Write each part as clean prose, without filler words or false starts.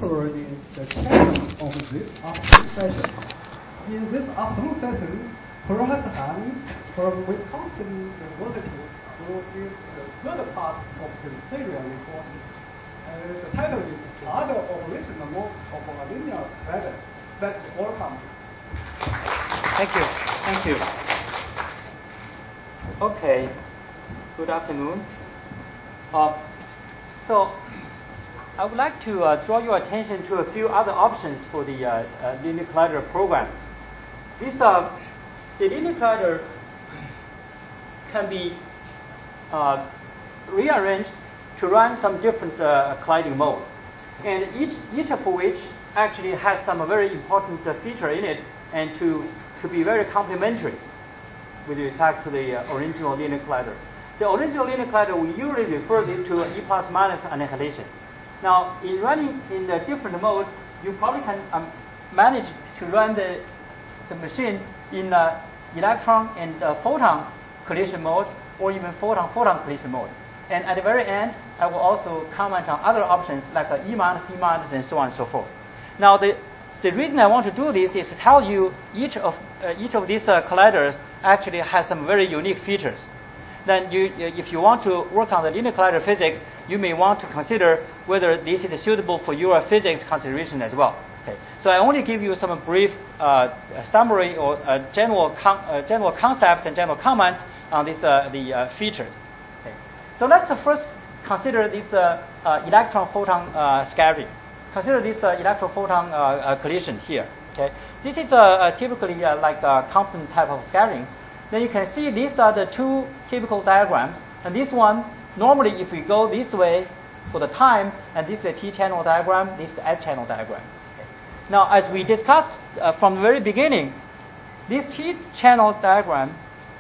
particularly the channel of this afternoon session. In this afternoon session, Professor Han from Wisconsin University will give the third part of the serial report. The title is Other Operational Modes of a Linear Ladder. Let's welcome. Thank you. Thank you. Okay. Good afternoon. So I would like to draw your attention to a few other options for the linear collider program. The linear collider can be rearranged to run some different colliding modes, and each of which actually has some very important feature in it, and to be very complementary with respect to the original linear collider. The original linear collider, we usually refer this to E plus minus annihilation. Now, in running in the different modes, you probably can manage to run the machine in electron and photon collision mode, or even photon collision mode. And at the very end, I will also comment on other options like E minus, E minus, and so on and so forth. Now, the reason I want to do this is to tell you each of these colliders actually has some very unique features. Then if you want to work on the linear collider physics, you may want to consider whether this is suitable for your physics consideration as well. Okay. So I only give you some brief summary or general concepts and general comments on the features. Okay. So let's first consider this electron-photon scattering. Consider this electron-photon collision here. Okay. This is typically like a Compton type of scattering. Then you can see these are the two typical diagrams. And this one, normally if we go this way for the time, and this is the T-channel diagram, this is the S-channel diagram. Okay. Now, as we discussed from the very beginning, this T-channel diagram.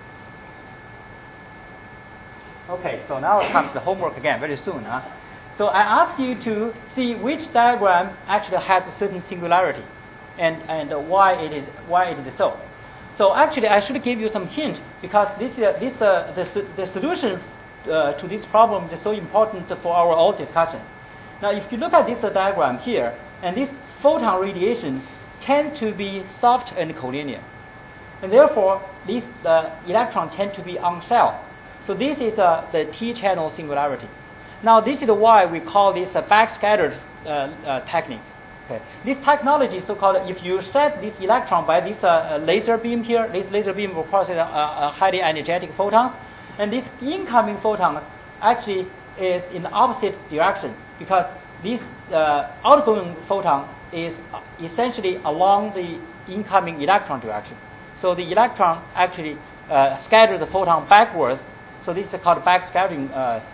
Okay, so now it comes to the homework again very soon. So I ask you to see which diagram actually has a certain singularity, and why it is so. So actually, I should give you some hint, because the solution to this problem is so important for our all discussions. Now, if you look at this diagram here, and this photon radiation tends to be soft and collinear, and therefore these electrons tend to be on shell. So this is the T-channel singularity. Now, this is why we call this a backscattered technique. Okay. This technology, so-called, if you set this electron by this laser beam here, this laser beam will process highly energetic photons, and this incoming photon actually is in the opposite direction, because this outgoing photon is essentially along the incoming electron direction. So the electron actually scatters the photon backwards. So this is called backscattering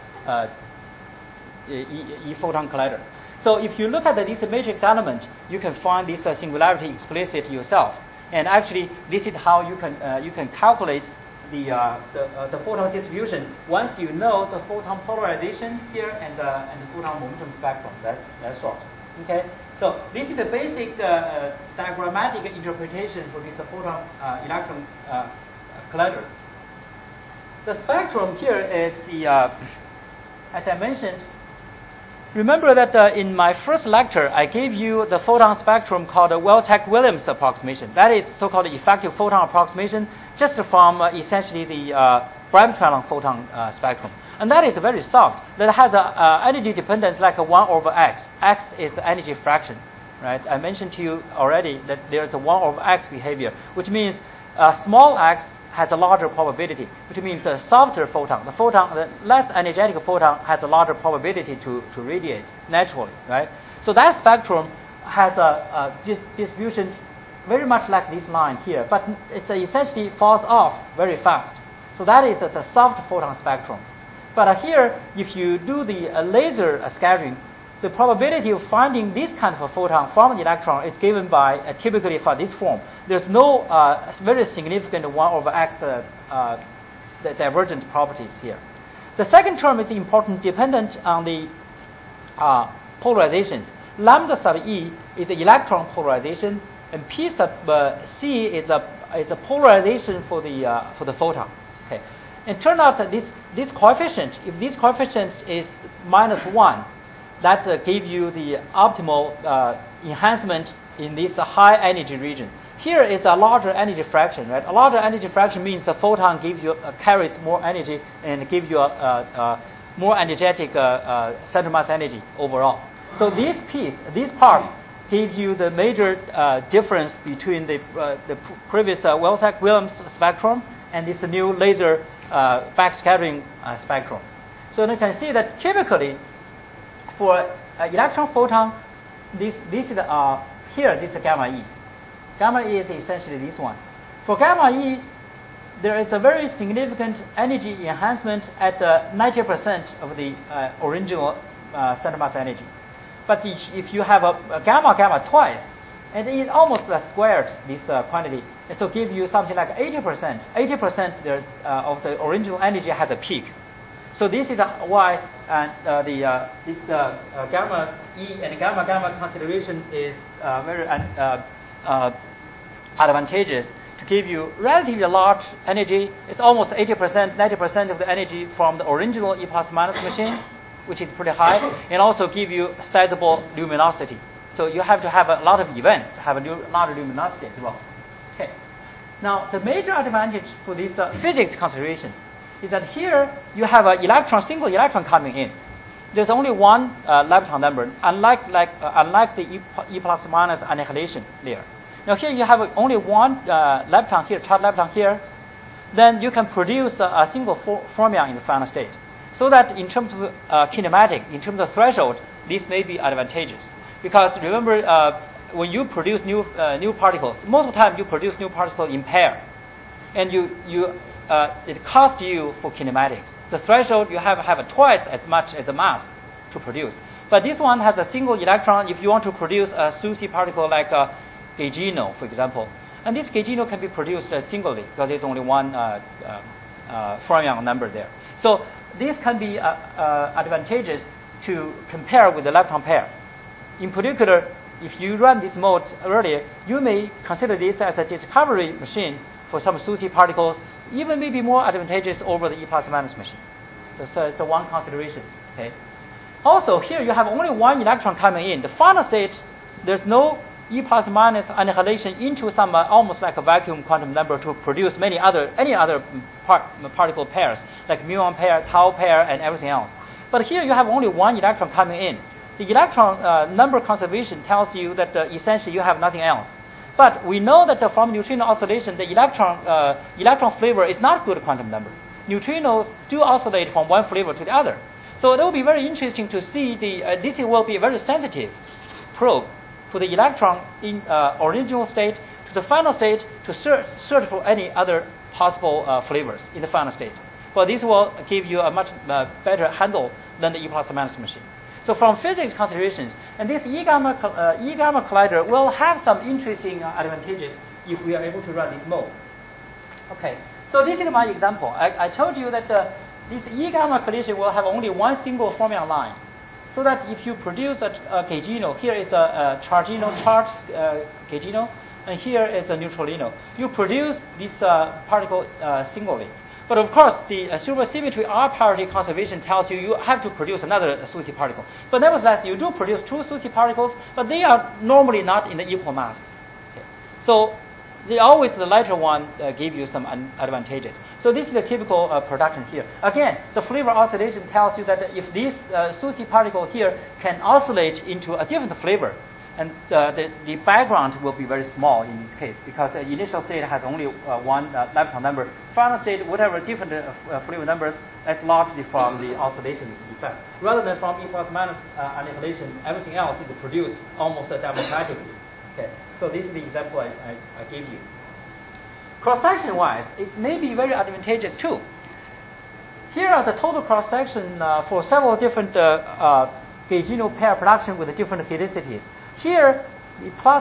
E-photon collider. So if you look at this matrix element, you can find this singularity explicit yourself. And actually, this is how you can calculate the photon distribution once you know the photon polarization here and the photon momentum spectrum. That's all. Okay. So this is the basic diagrammatic interpretation for this photon electron collider. The spectrum here is as I mentioned. Remember that in my first lecture, I gave you the photon spectrum called the Wilczek-Williams approximation. That is so-called effective photon approximation, just from essentially the Bremsstrahlung photon spectrum. And that is very soft. That has an energy dependence like 1 over x. X is the energy fraction, right? I mentioned to you already that there's a 1 over x behavior, which means small x has a larger probability, which means a softer photon. The less energetic photon has a larger probability to radiate naturally, right? So that spectrum has a distribution very much like this line here, but it essentially falls off very fast. So that is the soft photon spectrum. But here, if you do the laser scattering, the probability of finding this kind of a photon from an electron is given by typically for this form. There's no very significant 1 over x the divergent properties here. The second term is important, dependent on the polarizations. Lambda sub E is the electron polarization, and P sub C is a polarization for the photon. Okay, and turn out that this coefficient, if this coefficient is -1, that give you the optimal enhancement in this high energy region. Here is a larger energy fraction, right? A larger energy fraction means the photon gives you carries more energy and gives you a more energetic center mass energy overall. So this part gives you the major difference between the previous Williams spectrum and this new laser backscattering spectrum. So you can see that typically for electron photon, this is here this is gamma E. Gamma E is essentially this one. For gamma E, there is a very significant energy enhancement at 90% of the original center mass energy. But if you have a gamma twice, and it almost squared this quantity, and so give you something like 80%. 80% of the original energy has a peak. So this is why this gamma E and gamma consideration is very advantageous to give you relatively large energy. It's almost 80%, 90% of the energy from the original E plus minus machine, which is pretty high, and also give you sizable luminosity. So you have to have a lot of events to have a larger luminosity as well. Okay. Now the major advantage for this physics consideration is that here you have a single electron coming in. There's only one lepton number, unlike the E plus minus annihilation layer. Now here you have only one lepton here, charged lepton here. Then you can produce a single fermion in the final state. So that in terms of kinematic, in terms of threshold, this may be advantageous. Because remember, when you produce new particles, most of the time you produce new particles in pair, and it costs you for kinematics. The threshold you have twice as much as the mass to produce. But this one has a single electron. If you want to produce a SUSY particle like a gaugino, for example, and this gaugino can be produced singly because there's only one fermion number there. So this can be advantageous to compare with the lepton pair. In particular, if you run this mode earlier, you may consider this as a discovery machine for some SUSY particles, even maybe more advantageous over the E plus minus machine. So it's one consideration. Okay. Also, here you have only one electron coming in. The final state, there's no E plus minus annihilation into some almost like a vacuum quantum number to produce any other particle pairs like muon pair, tau pair, and everything else. But here you have only one electron coming in. The electron number conservation tells you that essentially you have nothing else. But we know that from neutrino oscillation, the electron flavor is not good quantum number. Neutrinos do oscillate from one flavor to the other. So it will be very interesting to see this will be a very sensitive probe for the electron in original state to the final state to search for any other possible flavors in the final state. But this will give you a much better handle than the E plus minus machine. So from physics considerations, and this E gamma collider will have some interesting advantages if we are able to run this mode. Okay, so this is my example. I told you that this E gamma collision will have only one single fermion line. So that if you produce a gaugino, here is a charged gaugino, and here is a neutralino. You produce this particle singly. But of course, the supersymmetry R parity conservation tells you have to produce another SUSY particle. But nevertheless, you do produce two SUSY particles, but they are normally not in the equal masses. Okay. So always the lighter one give you some advantages. So this is the typical production here. Again, the flavor oscillation tells you that if this SUSY particle here can oscillate into a different flavor, and the background will be very small in this case because the initial state has only one lepton number. Final state, whatever different flavor numbers, that's largely from the oscillation effect. Rather than from E plus minus annihilation, everything else is produced almost democratically. Okay, so this is the example I gave you. Cross-section wise, it may be very advantageous too. Here are the total cross-section for several different gaugino pair production with different pedicities. Here, the plus,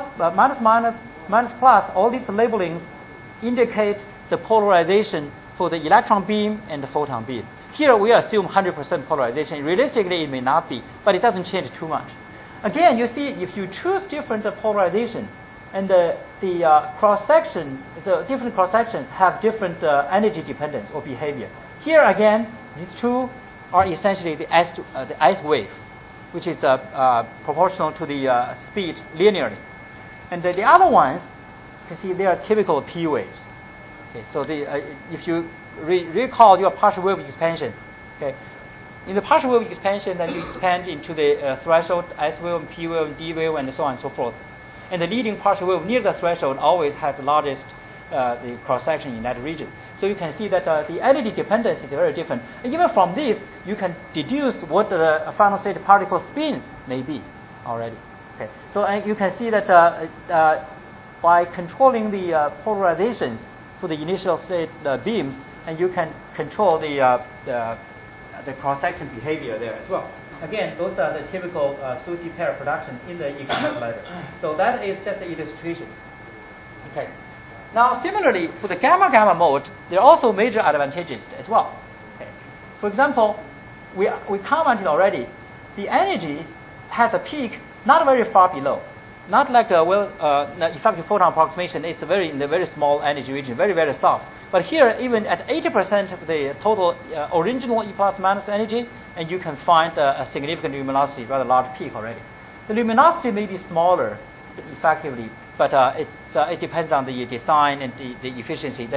minus plus, all these labelings indicate the polarization for the electron beam and the photon beam. Here we assume 100% polarization. Realistically, it may not be, but it doesn't change too much. Again, you see, if you choose different polarization, and the cross-section, the different cross-sections have different energy dependence or behavior. Here again, these two are essentially the S wave. which is proportional to the speed linearly. And the other ones, you can see they are typical P waves. Okay, so if you recall your partial wave expansion, okay, in the partial wave expansion, then you expand into the threshold S wave, P wave, D wave, and so on and so forth. And the leading partial wave near the threshold always has the largest the cross section in that region. So you can see that the energy dependence is very different. And even from this, you can deduce what the final state particle spin may be already. Okay, so you can see that by controlling the polarizations for the initial state beams, and you can control the cross-section behavior there as well. Again, those are the typical SUSY pair production in the economic collider. So that is just an illustration. Okay. Now, similarly, for the gamma-gamma mode, there are also major advantages as well. Okay. For example, we commented already, the energy has a peak not very far below. Not like effective photon approximation, it's in a very small energy region, very, very soft. But here, even at 80% of the total original E plus minus energy, and you can find a significant luminosity, rather large peak already. The luminosity may be smaller, effectively, but it depends on the design and the efficiency.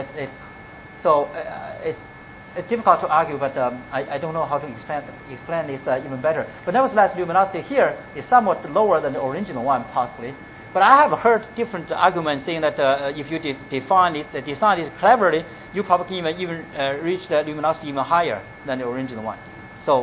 It's difficult to argue, but I don't know how to explain this even better. But nevertheless, luminosity here is somewhat lower than the original one, possibly. But I have heard different arguments saying that if you design this cleverly, you probably even reach the luminosity even higher than the original one. So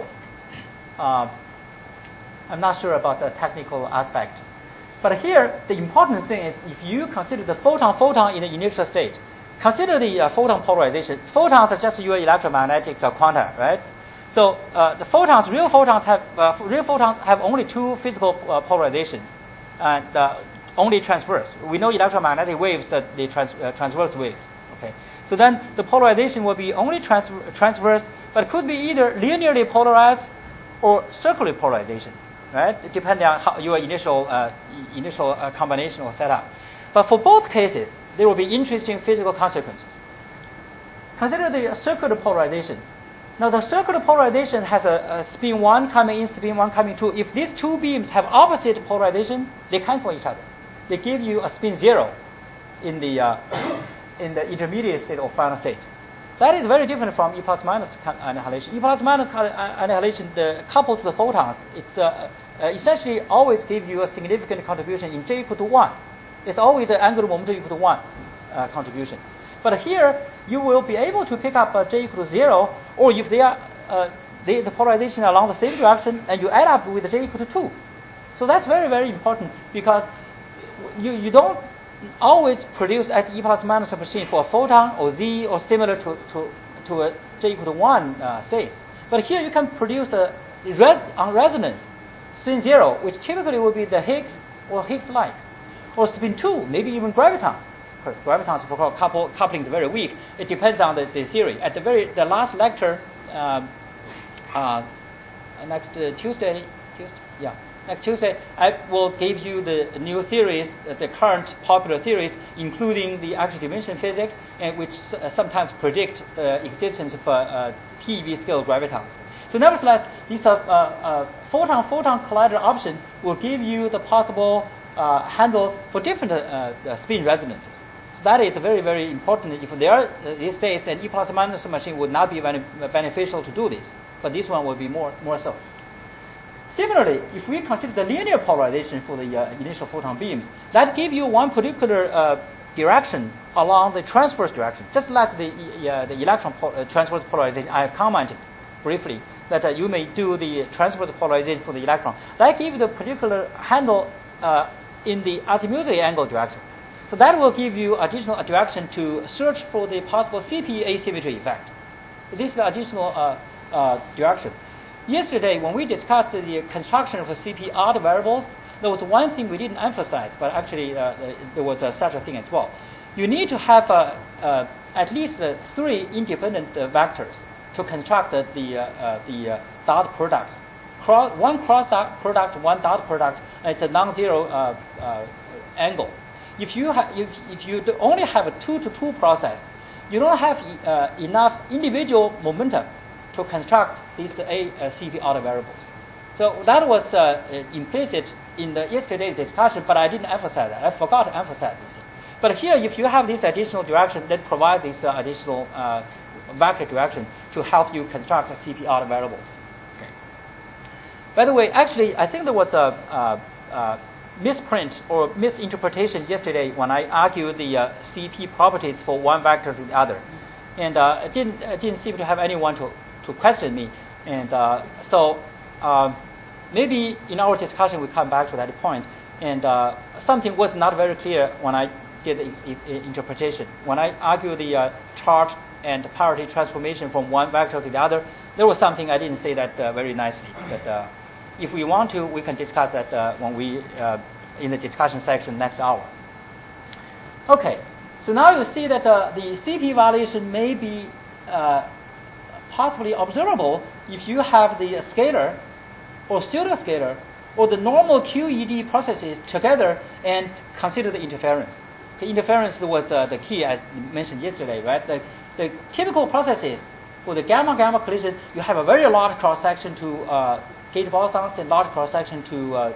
I'm not sure about the technical aspect. But here, the important thing is if you consider the photon in the initial state, consider the photon polarization. Photons are just your electromagnetic quanta, right? So the real photons have only two physical polarizations, and only transverse. We know electromagnetic waves that they transverse waves. Okay, so then the polarization will be only transverse, but it could be either linearly polarized or circular polarization, right? Depending on how your initial combination or setup. But for both cases, there will be interesting physical consequences. Consider the circular polarization. Now, the circular polarization has a spin 1 coming in, spin 1 coming 2. If these two beams have opposite polarization, they cancel each other. They give you a spin 0 in the intermediate state or final state. That is very different from E plus minus annihilation. E plus minus annihilation, coupled to the photons, it's essentially always give you a significant contribution in J equal to 1. It's always the angular momentum equal to 1 contribution. But here, you will be able to pick up J equal to 0, or if they are the polarization along the same direction, and you add up with J equal to 2. So that's very, very important, because you don't always produce at E plus minus machine for a photon or Z or similar to a J equal to 1 state. But here you can produce on resonance spin 0, which typically will be the Higgs or Higgs-like, or spin 2, maybe even graviton. Graviton's coupling is very weak. It depends on the theory. At the last lecture, next Tuesday, I will give you the new theories, the current popular theories, including the actual dimension physics, and which sometimes predict the existence of TeV scale gravitons. So nevertheless, this photon collider option will give you the possible handles for different spin resonances. So that is very, very important. If there are these states, an E plus minus machine would not be beneficial to do this, but this one will be more so. Similarly, if we consider the linear polarization for the initial photon beams, that gives you one particular direction along the transverse direction, just like the electron transverse polarization I have commented briefly, that you may do the transverse polarization for the electron. That gives you the particular handle in the azimuthal angle direction. So that will give you additional direction to search for the possible CP asymmetry effect. This is the additional direction. Yesterday, when we discussed the construction of the CP odd variables, there was one thing we didn't emphasize, but actually there was such a thing as well. You need to have at least 3 independent vectors to construct the dot products. One cross dot product, one dot product, it's a non-zero angle. If you only have a 2-to-2 process, you don't have enough individual momentum to construct these CP order variables. So that was implicit in the yesterday's discussion, but I didn't emphasize that. I forgot to emphasize this. But here, if you have this additional direction, that provides this additional vector direction to help you construct CP out variables. Okay. By the way, actually, I think there was a misprint or misinterpretation yesterday when I argued the CP properties for one vector to the other, and it didn't seem to have anyone to question me, and so maybe in our discussion we come back to that point, and something was not very clear when I did the interpretation. When I argued the charge and parity transformation from one vector to the other, there was something I didn't say that very nicely. But if we want to, we can discuss that when we in the discussion section next hour. Okay, so now you see that the CP violation may be possibly observable if you have the scalar or pseudoscalar or the normal QED processes together and consider the interference. The interference was the key I mentioned yesterday, right? The typical processes for the gamma-gamma collision, you have a very large cross-section to gate bosons and large cross-section to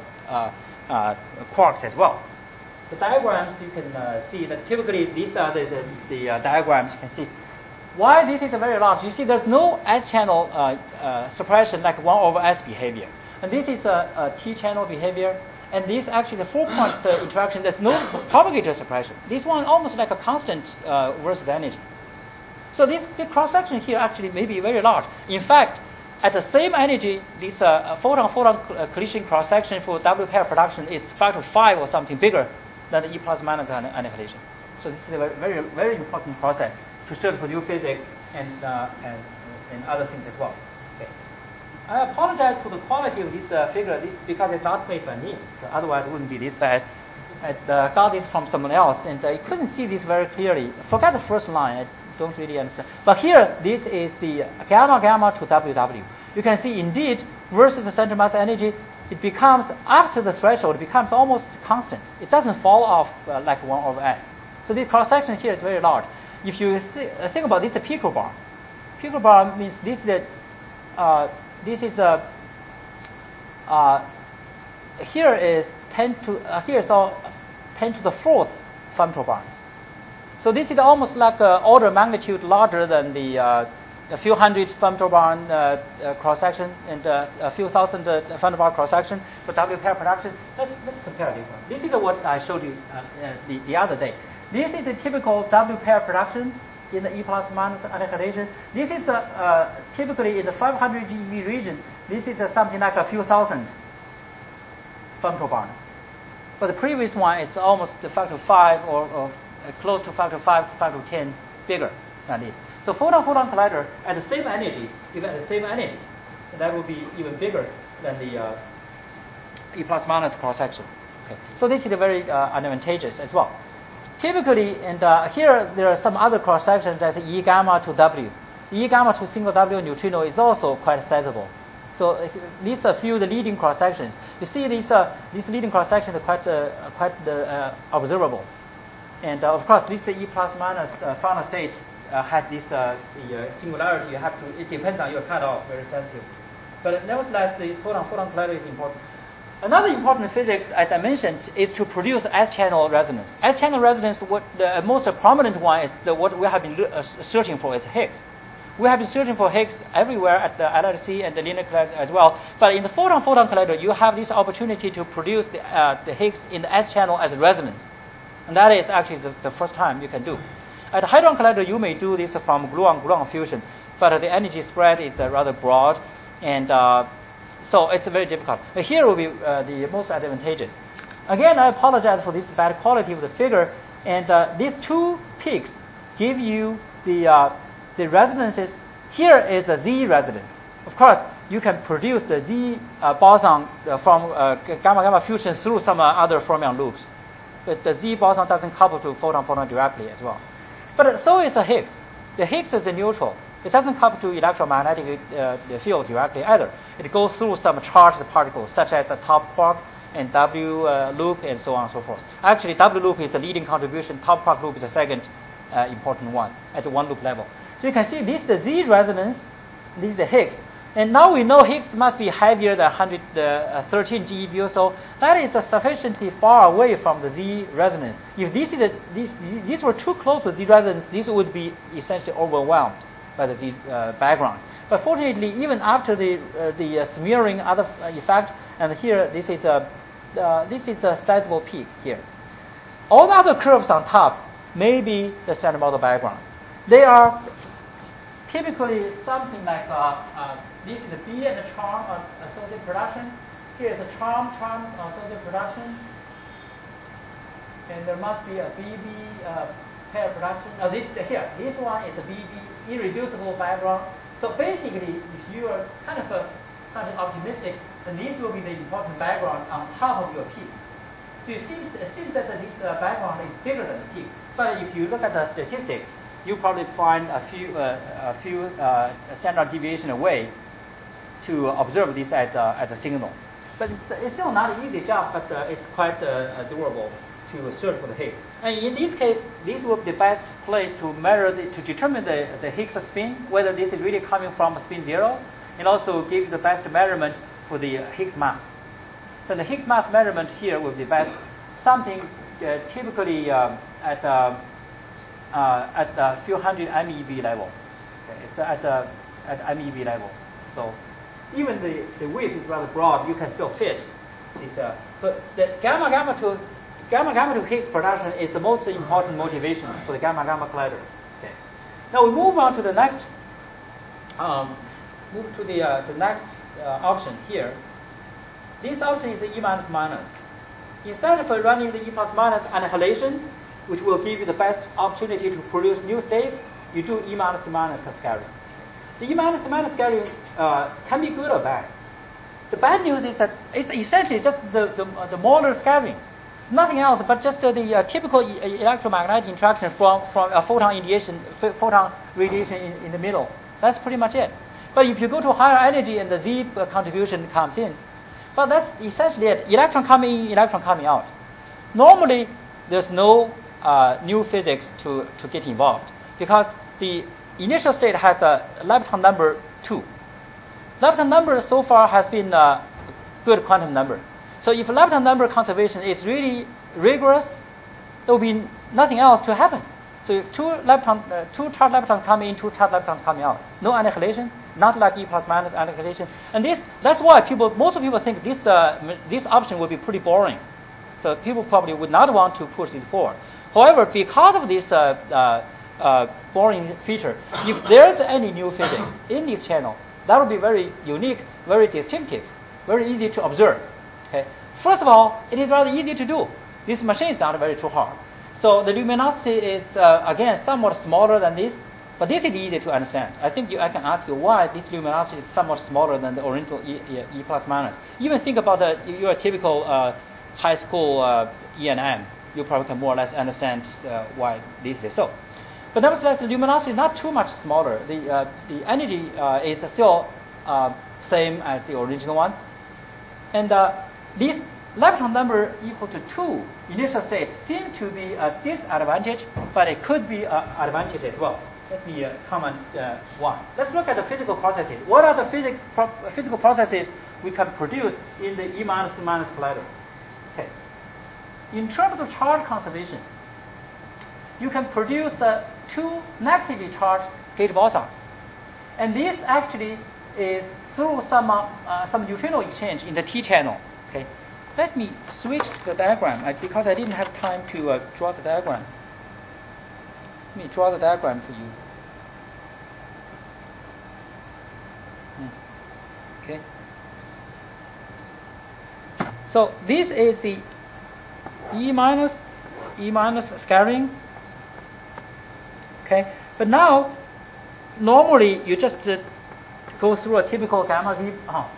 quarks as well. The diagrams you can see that typically these are the diagrams you can see. Why this is very large? You see there's no S-channel suppression like 1 over S behavior. And this is a T-channel behavior. And this actually, the 4-point interaction, there's no propagator suppression. This one almost like a constant versus energy. So the cross-section here actually may be very large. In fact, at the same energy, this photon-photon collision cross-section for W pair production is factor 5 or something bigger than the E plus minus annihilation. So this is a very, very important process to search for new physics and other things as well. Okay. I apologize for the quality of this figure. This is because it's not made by me. So otherwise, it wouldn't be this bad. I got this from someone else, and I couldn't see this very clearly. Forget the first line. I don't really understand. But here, this is the gamma-gamma to WW. You can see, indeed, versus the center mass energy, it becomes, after the threshold, it becomes almost constant. It doesn't fall off like 1 over S. So the cross-section here is very large. If you think about this, a picobar. Picobar means this is here is 10 to here is all 10 to the 4th femtobarn. So this is almost like order of magnitude larger than the a few hundred femtobarn cross section and a few thousand femtobarn cross section for W pair production. Let's compare this one. This is what I showed you the other day. This is the typical W pair production in the E plus minus annihilation. This is typically in the 500 GeV region. This is something like a few thousand femtobarn. But the previous one is almost the factor 5 or close to factor 5, factor 10 bigger than this. So photon-photon collider at the same energy, even at the same energy, that will be even bigger than the E plus minus cross section. Okay. So this is very advantageous as well. Typically, and here there are some other cross sections that E gamma to W. E gamma to single W neutrino is also quite sizable. So these are a few of the leading cross sections. You see these leading cross sections are quite observable. And of course, this E plus minus final state has this the singularity. You have to. It depends on your cutoff, very sensitive. But nevertheless, the photon-photon collider is important. Another important physics, as I mentioned, is to produce S-channel resonance. S-channel resonance, what the most prominent one is what we have been searching for is Higgs. We have been searching for Higgs everywhere at the LHC and the linear collider as well. But in the photon-photon collider, you have this opportunity to produce the Higgs in the S-channel as resonance. And that is actually the first time you can do. At the Hadron Collider, you may do this from gluon-gluon fusion, but the energy spread is rather broad, and so it's very difficult. But here will be the most advantageous. Again, I apologize for this bad quality of the figure, and these two peaks give you the resonances. Here is a Z resonance. Of course, you can produce the Z boson from gamma-gamma fusion through some other fermion loops. But the Z boson doesn't couple to photon-photon directly as well. But so is a Higgs. The Higgs is the neutral. It doesn't couple to electromagnetic field directly either. It goes through some charged particles, such as a top quark and W loop and so on and so forth. Actually, W loop is the leading contribution. Top quark loop is the second important one at the one loop level. So you can see this is the Z resonance. This is the Higgs. And now we know Higgs must be heavier than 113 GeV, so that is sufficiently far away from the Z resonance. If these were too close to Z resonance, this would be essentially overwhelmed by the Z background. But fortunately, even after the smearing other effect, and here this is a sizable peak here. All the other curves on top may be the standard model background. They are typically something like this is the B and the charm associated production. Here is the charm associated production. And there must be a BB pair production. This one is a BB irreducible background. So basically, if you are kind of something optimistic, then this will be the important background on top of your peak. So it seems that this background is bigger than the peak. But if you look at the statistics, you probably find a few standard deviation away to observe this as a signal. But it's still not an easy job, but it's quite doable to search for the Higgs. And in this case, this will be the best place to measure to determine the Higgs spin, whether this is really coming from spin 0, and also give you the best measurement for the Higgs mass. So the Higgs mass measurement here will be best something typically at a few hundred MeV level. Okay, it's at MeV level. So even the width is rather broad, you can still fit this. But the gamma to Higgs production is the most important motivation for the gamma collider. Okay. Now we move on to the next. The next option here. This option is the E minus. Instead of running the E plus minus annihilation, which will give you the best opportunity to produce new states, you do E minus scattering. The E minus scattering can be good or bad. The bad news is that it's essentially just the molar scattering. It's nothing else but just the typical electromagnetic interaction from a photon radiation in the middle. That's pretty much it. But if you go to higher energy and the Z contribution comes in, well, that's essentially it. Electron coming in, electron coming out. Normally, there's no new physics to get involved because the initial state has a lepton number 2. Lepton number so far has been a good quantum number. So if lepton number conservation is really rigorous, there will be nothing else to happen. So if two charged leptons come in, two charged leptons coming out. No annihilation, not like E plus minus annihilation. And that's why most people think this option will be pretty boring. So people probably would not want to push this forward. However, because of this boring feature, if there's any new physics in this channel, that would be very unique, very distinctive, very easy to observe. Okay. First of all, it is rather easy to do. This machine is not very too hard. So the luminosity is, again, somewhat smaller than this, but this is easy to understand. I think I can ask you why this luminosity is somewhat smaller than the original E plus minus. Even think about your typical high school E&M. You probably can more or less understand why this is so. But nevertheless, the luminosity is not too much smaller. The energy is still same as the original one. And this lepton number equal to 2 initial state seem to be a disadvantage, but it could be an advantage as well. Let me comment one. Let's look at the physical processes. What are the physical processes we can produce in the E minus collider? Okay. In terms of charge conservation, you can produce 2 negatively charged gate bosons, and this actually is through some neutrino exchange in the T channel. Okay. Let me switch to the diagram because I didn't have time to draw the diagram. Let me draw the diagram for you. Okay. So this is the E minus scattering. Okay. But now, normally you just go through a typical gamma V.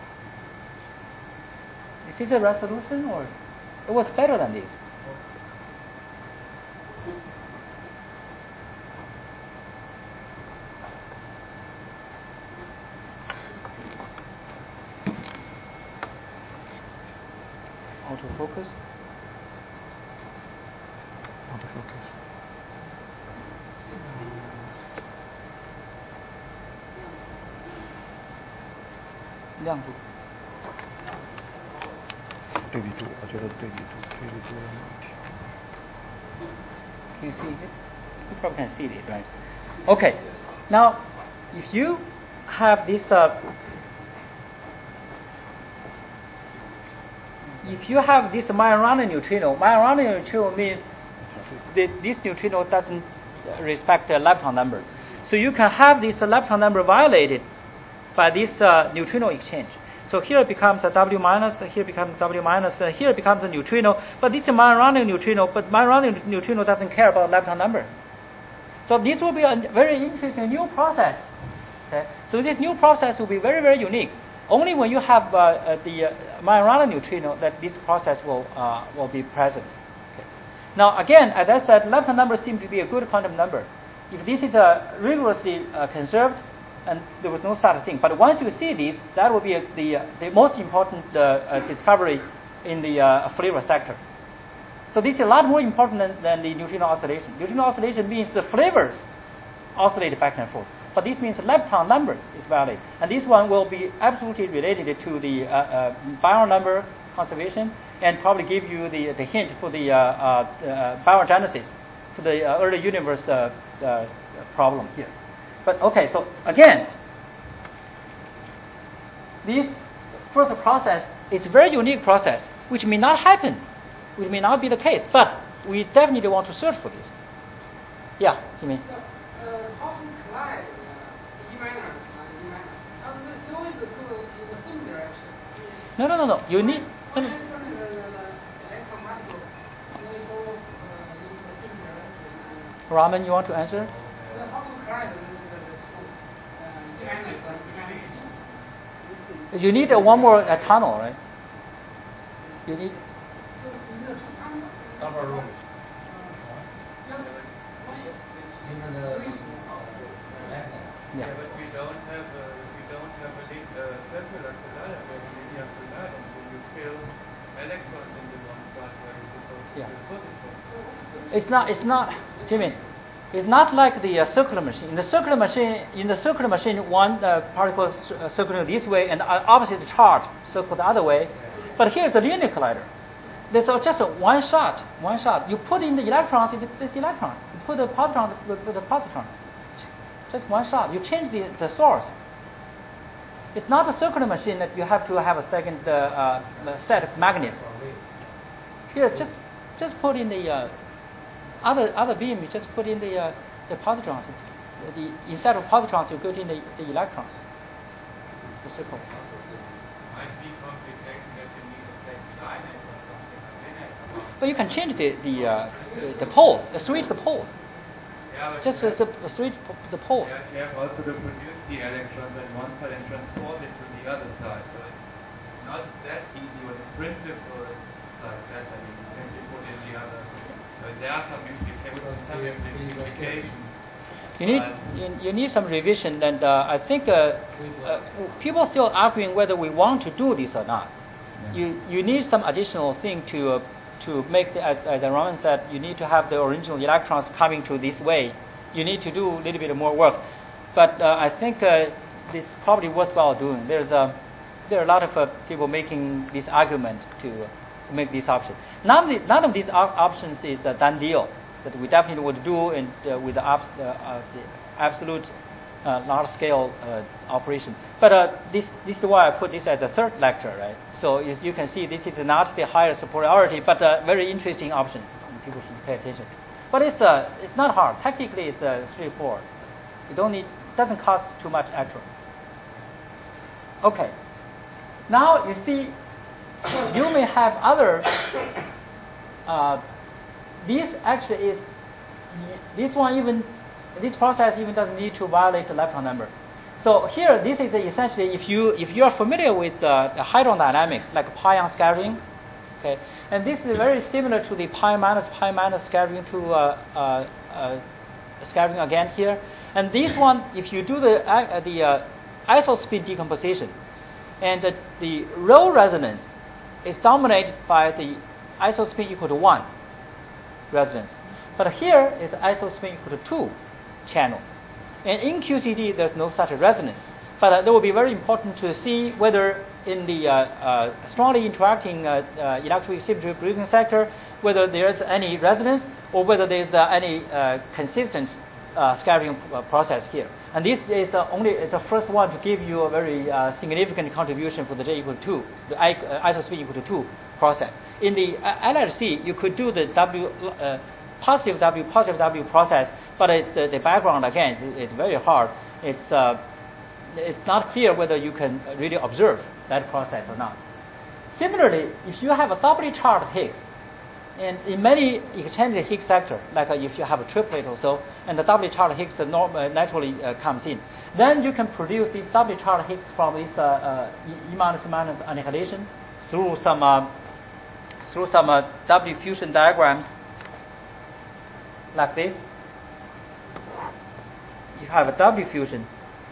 Is this a resolution or it was better than this? Autofocus. 亮度。 对比度，我觉得对比度有问题。 Can you see this? You probably can see this, right? Okay. Now, if you have this, if you have this Majorana neutrino means this neutrino doesn't respect the lepton number. So you can have this lepton number violated by this neutrino exchange. So here it becomes a W minus, here becomes W minus, here it becomes a neutrino. But this is Majorana neutrino, but Majorana neutrino doesn't care about lepton number. So this will be a very interesting new process. Okay? So this new process will be very, very unique. Only when you have the Majorana neutrino that this process will be present. Okay. Now again, as I said, lepton number seems to be a good quantum number. If this is rigorously conserved, and there was no such thing. But once you see this, that will be the most important discovery in the flavor sector. So this is a lot more important than the neutrino oscillation. Neutrino oscillation means the flavors oscillate back and forth. But this means lepton number is valid. And this one will be absolutely related to the Biron number conservation and probably give you the hint for the biogenesis, for the early universe problem here. But okay, so again, this first process is a very unique process, which may not happen, which may not be the case, but we definitely want to search for this. Yeah, Jimmy. How to collide E minus and E minus? They always go in the same direction. No. You need. The electron particle they go in the same direction. Raman, you want to answer? How to collide the E minus and E minus? You need one more tunnel, right? You need. Upper room. Yeah. But we don't have a circular collider, we have a linear collider, and when you fill electrons in the one part where it's supposed to be positive. It's not, Jimmy. It's not like the circular machine. In the circular machine, one particle circling this way and opposite charge circle the other way. But here it's a linear collider. There's just one shot. You put in the electrons, it's electrons. You put the positrons with the positron. Just one shot. You change the source. It's not a circular machine that you have to have a second set of magnets. Here, just put in the other beam. You just put in the positrons. Instead of positrons, you put in the electrons. The circle. Might be complicated that you need a second diamond or something. But you can change the poles. Switch the poles. Yeah, Just switch the poles. You have also to produce the electrons on one side and transport it to the other side. So it's not that easy, but in principle it's like that. I mean, you simply put in the other. So there are some implications. You need some revision, and I think people are still arguing whether we want to do this or not. Yeah. You need some additional thing to make, as Raman said, you need to have the original electrons coming to this way. You need to do a little bit more work. But I think this is probably worthwhile doing. There are a lot of people making this argument to make this option. None of these options is a done deal that we definitely would do and with the absolute large-scale operation. But this is why I put this as the third lecture, right? So as you can see, this is not the highest priority, but a very interesting option. People should pay attention. But it's not hard. Technically, it's straightforward. It doesn't cost too much actually. Okay. Now you see, you may have other. This process even doesn't need to violate the lepton number. So here, this is essentially if you are familiar with hadron dynamics, like pion scattering, okay, and this is very similar to the pi minus scattering to scattering again here. And this one, if you do the isospin decomposition, and the row resonance is dominated by the isospin equal to 1 resonance. But here is isospin equal to 2 channel. And in QCD, there's no such a resonance. But that will be very important to see whether in the strongly interacting electric symmetry grouping sector, whether there's any resonance or whether there's any consistent scattering process here. And this is only the first one to give you a very significant contribution for the J equal to 2, the isospeed equal to 2 process. In the LHC, you could do the positive W process, but the background, again, is very hard. It's not clear whether you can really observe that process or not. Similarly, if you have a doubly charged Higgs, and in many extended Higgs sector, like if you have a triplet or so, and the doubly charged Higgs naturally comes in, then you can produce this doubly charged Higgs from this E-minus annihilation through some W fusion diagrams like this. You have a W fusion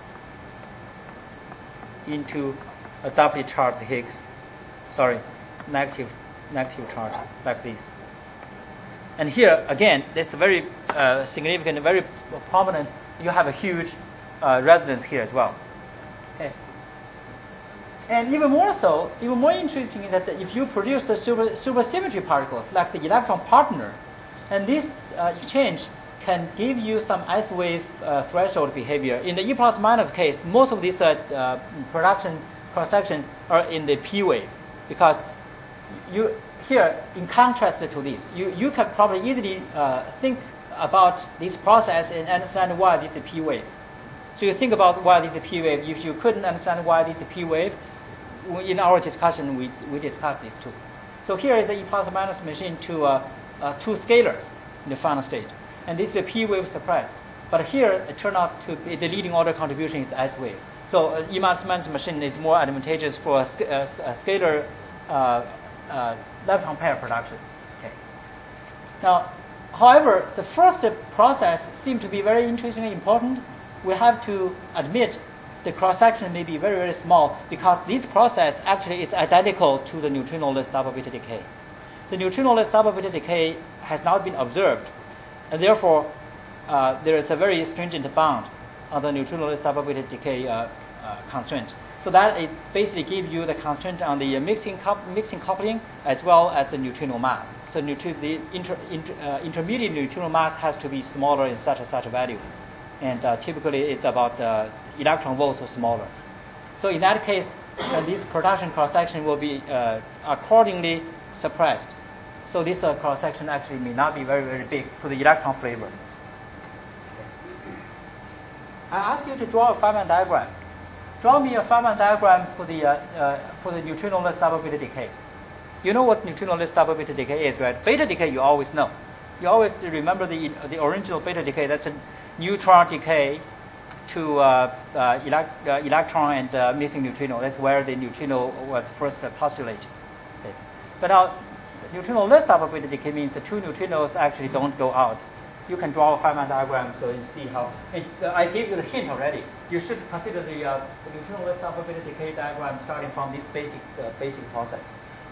into a doubly charged Higgs, negative charge like this. And here again, this is very significant, very prominent. You have a huge resonance here as well. Okay. And even more interesting is that if you produce the supersymmetry particles like the electron partner, and this exchange can give you some S wave threshold behavior. In the E plus minus case, most of these production cross sections are in the P wave, because you here, in contrast to this, you can probably easily think about this process and understand why this is a P wave. So you think about why this is a P wave. If you couldn't understand why this is a P wave, in our discussion we discussed this too. So here is the E plus minus machine to two scalars in the final state, and this is a P wave suppressed. But here it turned out to be the leading order contribution is S wave. So E plus minus machine is more advantageous for a scalar lepton pair production. Okay. Now, however, the first process seemed to be very interesting and important. We have to admit the cross-section may be very, very small, because this process actually is identical to the neutrino-less double beta decay. The neutrino-less double beta decay has not been observed, and therefore there is a very stringent bound on the neutrino-less double beta decay constraint. So that it basically gives you the constraint on the mixing coupling as well as the neutrino mass. So the intermediate neutrino mass has to be smaller in such a value, and typically it's about electron volts or smaller. So in that case, this production cross-section will be accordingly suppressed. So this cross-section actually may not be very, very big for the electron flavor. I ask you to draw a Feynman diagram. Draw me a Feynman diagram for the neutrino-less double beta decay. You know what neutrino-less double beta decay is, right? Beta decay you always know. You always remember the original beta decay. That's a neutron decay to electron and missing neutrino. That's where the neutrino was first postulated. Okay. But now, neutrino-less double beta decay means the two neutrinos actually don't go out. You can draw a Feynman diagram so you see how. I gave you the hint already. You should consider the neutrino-less double beta decay diagram starting from this basic process.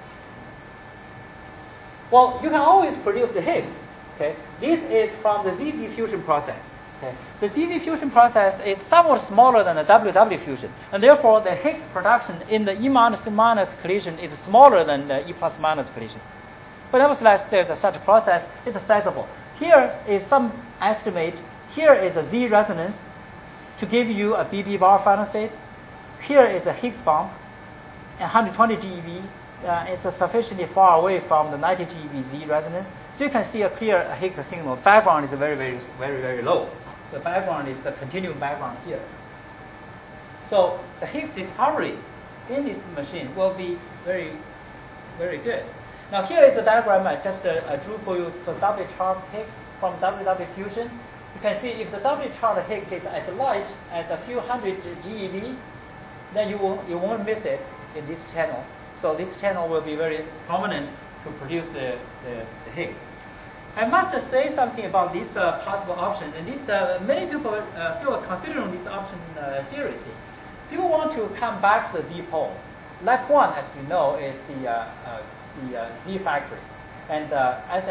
Well, you can always produce the Higgs. Okay, this is from the ZZ fusion process. Okay, the ZZ fusion process is somewhat smaller than the WW fusion, and therefore the Higgs production in the E minus collision is smaller than the E plus minus collision. But nevertheless, there's such a process. It's sizable. Here is some estimate. Here is a Z resonance to give you a BB bar final state. Here is a Higgs bump, and 120 GeV. It's sufficiently far away from the 90 GeV Z resonance, so you can see a clear Higgs signal. Background is very low. The background is the continuum background here. So the Higgs discovery in this machine will be very, very good. Now here is the diagram I just drew for you for doubly charged Higgs from WW fusion. You can see if the doubly charged Higgs is at light at a few hundred GeV, then you won't miss it in this channel. So this channel will be very prominent to produce the Higgs. I must say something about this possible option, and this many people still are considering this option seriously. People want to come back to the Z pole. Left one, as we know, is the Z factory, and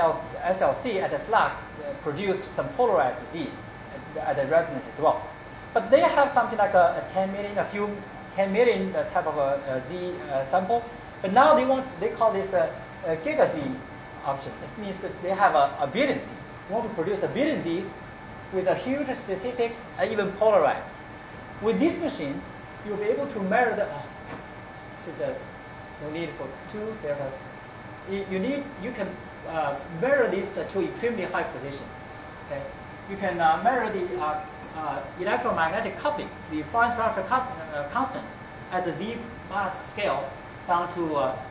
SLC at the slot produced some polarized Z's at the resonance as well. but they have something like a 10 million, a few 10 million type of a Z sample. But now they call this a giga Z option. It means that they have a billion Z. You want to produce a billion Zs with a huge statistics and even polarized. With this machine, you'll be able to measure the. This is no need for two deltas. You can measure this to extremely high precision. Okay, you can measure the electromagnetic coupling, the fine structure constant at the Z mass scale down to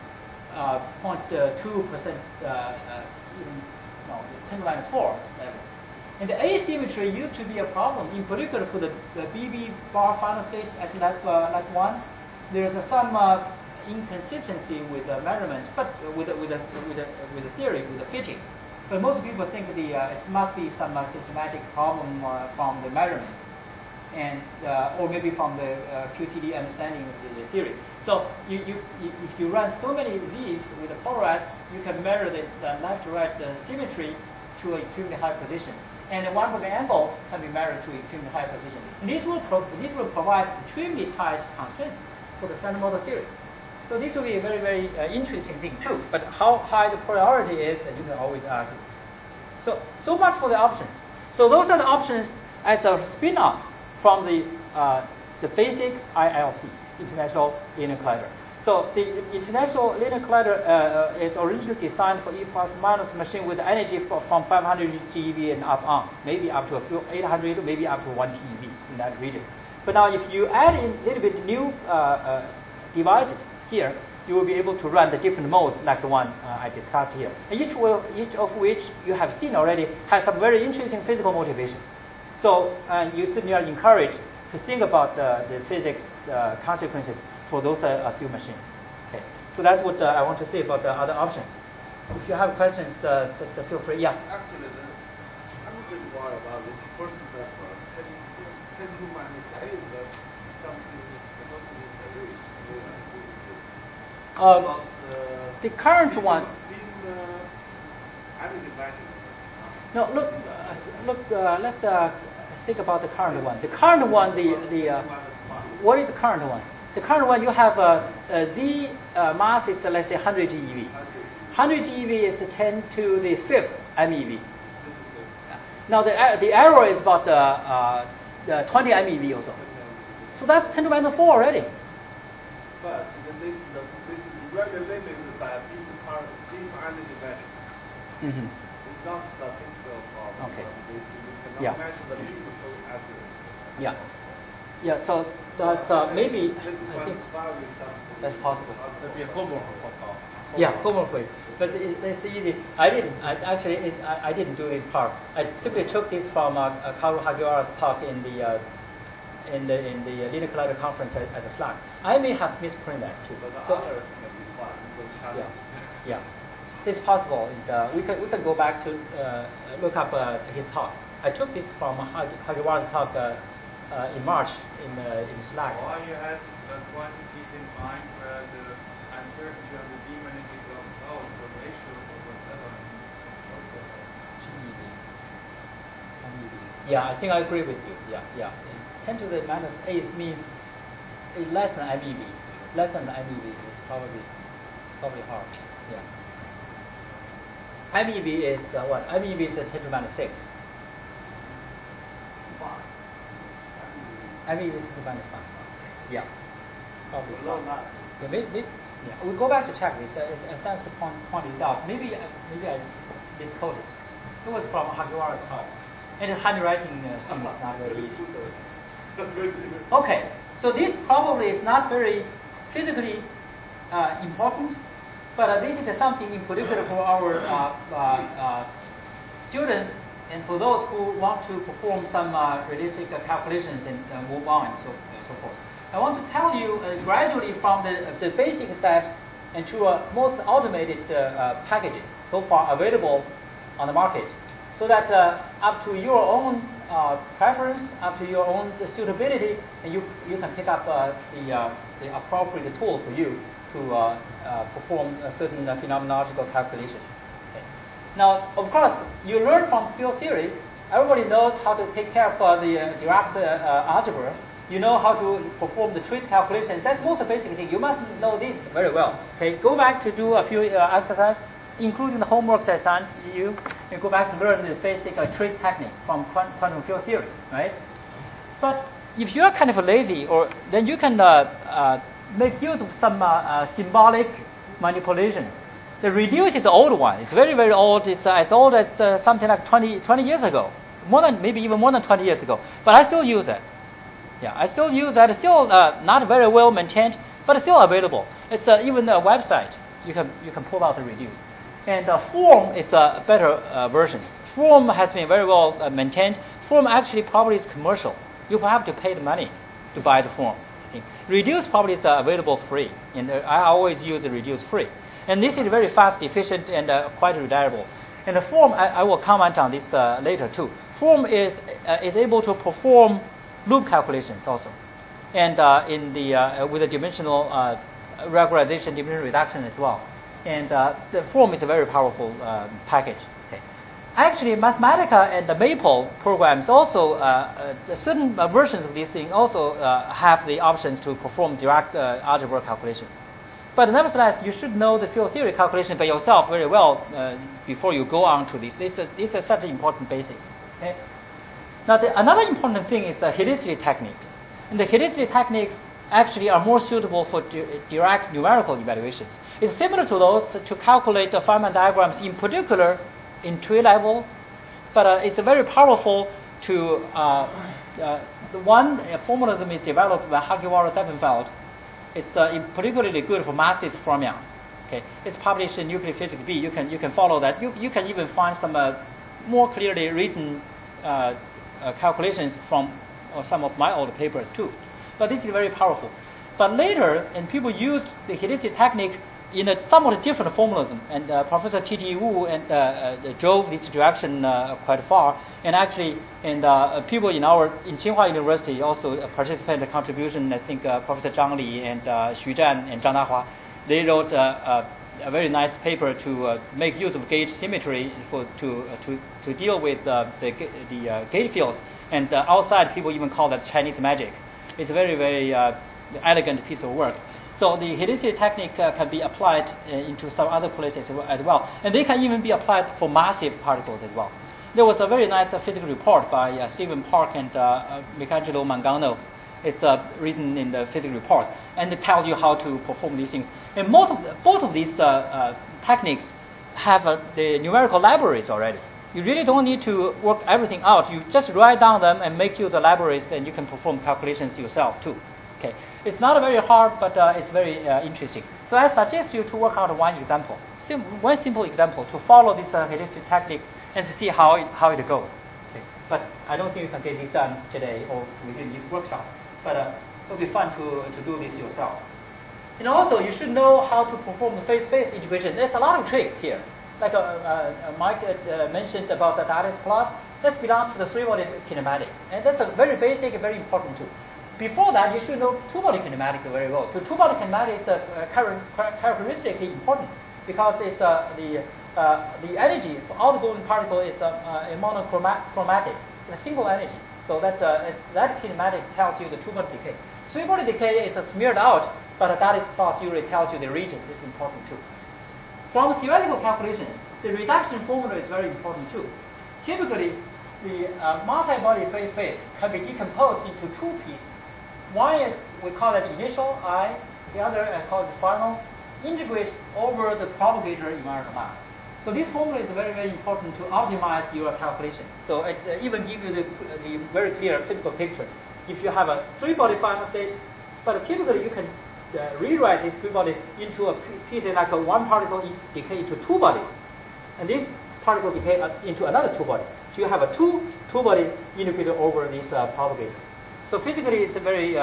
0.2%, even 10 to the minus 4 level. And the asymmetry used to be a problem, in particular for the BB bar final state at like 1. There's some inconsistency with the measurements, but with the theory, with the fitting. But most people think it must be some systematic problem from the measurements, and or maybe from the QTD understanding of the theory. So if you run so many Z's with the polarized, you can measure the left-to-right symmetry to an extremely high precision. And the one the angle can be measured to extremely high precision. And this will provide extremely tight constraints for the standard model theory. So this will be a very, very interesting thing too. But how high the priority is, you can always argue. So much for the options. So those are the options as a spin-off from the basic ILC, International Linear Collider. So the International Linear Collider is originally designed for E plus minus machine with energy from 500 GeV and up on, maybe up to a few 800, maybe up to 1 TeV in that region. But now if you add in a little bit new devices here, you will be able to run the different modes like the one I discussed here. And each of which you have seen already has some very interesting physical motivation. So you certainly are encouraged to think about the physics consequences for those a few machines. Okay, so that's what I want to say about the other options. If you have questions, just feel free. Yeah. Actually, I'm a bit worried about this first step. 10 to minus 8 is something the current one. No, look. Let's think about the current one. The current one, what is the current one? The current one, you have Z mass is let's say 100 GeV. 100 GeV is 10 to the 5th MeV. Now the error is about 20 MeV also. So that's 10 to the minus 4 already. But this is regulated by deep energy measurement. Mm-hmm. It's not the physical problem. Okay. You cannot Yeah. measure the liquid so accurately. Yeah. Yeah, so that's maybe, I think that's possible. That'd be a homework. Yeah, homework for you. But it's easy. I didn't do it in part. I simply took this from Kaoru Hagiwara's talk in the Linear Collider conference at the Slack. I may have misprinted that too. But the So, others can be fun. Go challenge. yeah, it's possible. We can go back to look up his talk. I took this from Hagiwara's talk in March in Slack. Or you have quantities in mind where the uncertainty of the beam energy goes out, so ratios or whatever. Also. Yeah, I think I agree with you. Yeah. 10 to the minus 8 means less than MeV. Less than MeV is probably hard. Yeah. MeV is what? MeV is 10 to the minus 6. MeV is 10 to the minus 5. Yeah. Probably. Yeah, we'll go back to check this. As that's the point is out. Maybe I misquoted. It was from Hagiwara's talk. And the handwriting thing is not very easy. Okay, so this probably is not very physically important, but this is something in particular for our students and for those who want to perform some realistic calculations and move on and so forth. I want to tell you gradually from the basic steps and to most automated packages so far available on the market, so that up to your own preference, up to your own suitability, and you can pick up the appropriate tool for you to perform certain phenomenological calculations. Okay. Now, of course, you learn from pure theory everybody knows how to take care of the Dirac algebra. You know how to perform the trace calculations. That's most basic thing. You must know this very well. Okay, go back to do a few exercises, including the homework I assigned you. You go back to learn the basic trace technique from quantum field theory, right? But if you are kind of lazy, then you can make use of some symbolic manipulations. The reduce is the old one. It's very, very old. It's as old as something like 20 years ago, maybe even more than 20 years ago. But I still use it. Yeah, I still use that. It's still not very well maintained, but it's still available. It's even a website. You can pull out the reduce. And Form is a better version. Form has been very well maintained. Form actually probably is commercial. You have to pay the money to buy the Form. Okay. Reduce probably is available free, and I always use the reduce free. And this is very fast, efficient, and quite reliable. And the Form, I will comment on this later too. Form is able to perform loop calculations also, and with the dimensional regularization, dimensional reduction as well. And the Form is a very powerful package. Okay. Actually, Mathematica and the Maple programs also, certain versions of these things also have the options to perform Dirac algebra calculations. But nevertheless, you should know the field theory calculation by yourself very well before you go on to this. These are such important basics. Okay? Now, another important thing is the helicity techniques. And the helicity techniques actually are more suitable for Dirac numerical evaluations. It's similar to those to calculate the Feynman diagrams, in particular in tree level, but it's very powerful to the one formalism is developed by Hagiwara-Seppenfeld. It's particularly good for massive fermions. Okay, it's published in Nuclear Physics B. You can follow that. You can even find some more clearly written calculations from some of my old papers too. But this is very powerful. But later, and people used the helicity technique in a somewhat different formalism, and Professor T.T. Wu drove this direction quite far. And actually, people in Tsinghua University also participated in the contribution. I think Professor Zhang Li and Xu Zhan and Zhang Dahua, they wrote a very nice paper to make use of gauge symmetry to deal with the gauge fields. And outside, people even call that Chinese magic. It's a very, very elegant piece of work. So the helicity technique can be applied into some other places as well. And they can even be applied for massive particles as well. There was a very nice physical report by Stephen Park and Michelangelo Mangano. It's written in the physical reports, and it tells you how to perform these things. And both of these techniques have the numerical libraries already. You really don't need to work everything out. You just write down them and make use of the libraries, and you can perform calculations yourself too. Okay, it's not very hard, but it's very interesting. So I suggest you to work out one example, one simple example, to follow this helicity technique and to see how it goes. Okay, but I don't think you can get this done today or within this workshop. But it'll be fun to do this yourself. And also, you should know how to perform the phase-space integration. There's a lot of tricks here. Like Mike mentioned about the Dirichlet plot. That belongs to the three-body kinematic. And that's a very basic and very important tool. Before that, you should know two-body kinematic very well. So two-body kinematic is characteristically important because it's the energy for outgoing particle is a monochromatic, a single energy. So that kinematic tells you the two-body decay. Three-body decay is smeared out, but a Dirichlet plot usually tells you the region. It's important too. From theoretical calculations, the reduction formula is very important too. Typically, the multi-body phase space can be decomposed into two pieces. One is, we call it initial, I. The other is called the final. Integrates over the propagator environmental mass. So this formula is very, very important to optimize your calculation. So it even gives you the very clear physical picture. If you have a three-body final state, but typically you can rewrite this three-body into a piece like one particle decay into two bodies, and this particle decay into another two body. So you have a two body integrated over this propagator. So physically, it's a very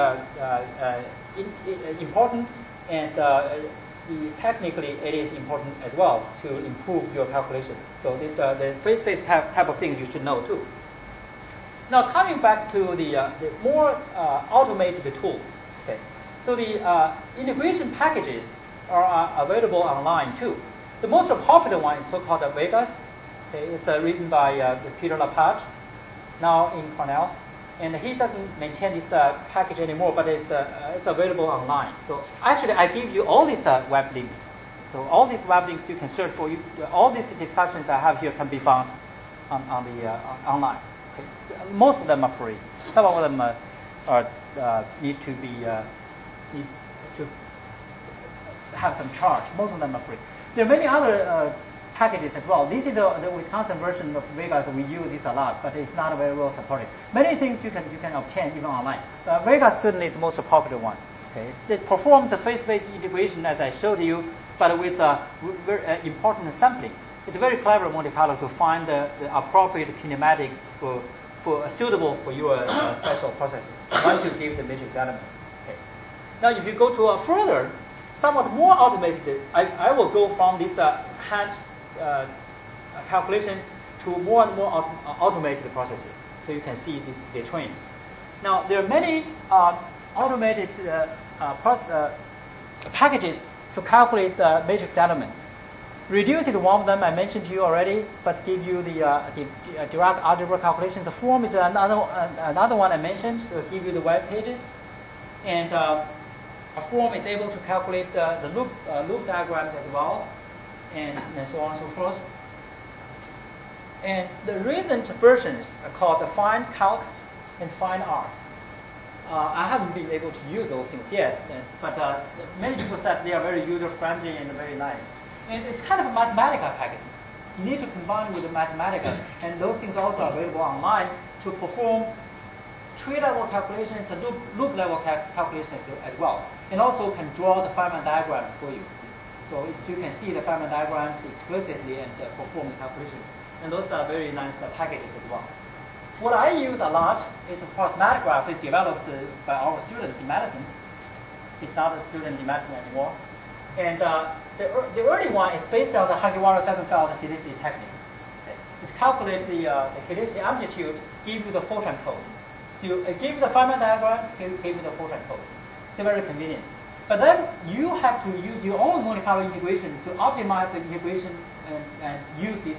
important, and technically, it is important as well to improve your calculation. So this the phase space type of things you should know too. Now coming back to the more automated tools. Okay. So the integration packages are available online too. The most popular one is so-called Vegas. Okay, it's written by Peter Lapage. now in Cornell, and he doesn't maintain this package anymore, but it's available online. So actually, I give you all these web links. So all these web links you can search for. All these discussions I have here can be found on the online. Okay. Most of them are free. Some of them need to have some charge. Most of them are free. There are many other packages as well. This is the Wisconsin version of Vegas. We use this a lot, but it's not very well supported. Many things you can obtain even online. Vegas certainly is the most popular one. Okay. It performs the face-based integration as I showed you, but with very important sampling. It's very clever Monte Carlo to find the appropriate kinematics for suitable for your special processes once you give the matrix element. Okay. Now, if you go to a further, somewhat more automated, I will go from this hand calculation to more and more automated processes. So you can see the train. Now, there are many automated packages to calculate matrix elements. Reduce is one of them I mentioned to you already, but give you the Dirac algebra calculation. The form is another one I mentioned to give you the web pages. And a form is able to calculate the loop diagrams as well, and so on and so forth. And the recent versions are called the Fine Calc and Fine Arts. I haven't been able to use those things yet, but many people said they are very user-friendly and very nice. And it's kind of a Mathematica package. You need to combine with the Mathematica, and those things also are available online to perform tree-level calculations and loop-level calculations as well, and also can draw the Feynman diagrams for you. So you can see the Feynman diagrams explicitly and perform the calculations. And those are very nice packages as well. What I use a lot is, of course, MatGraph is developed by our students in medicine. It's not a student in medicine anymore. And the early one is based on the Hagiwara-Felsenfeld helicity technique. It calculates the helicity amplitude, give you the photon code. You give the Feynman diagram, give you the photon code. It's very convenient. But then you have to use your own Monte Carlo integration to optimize the integration and use this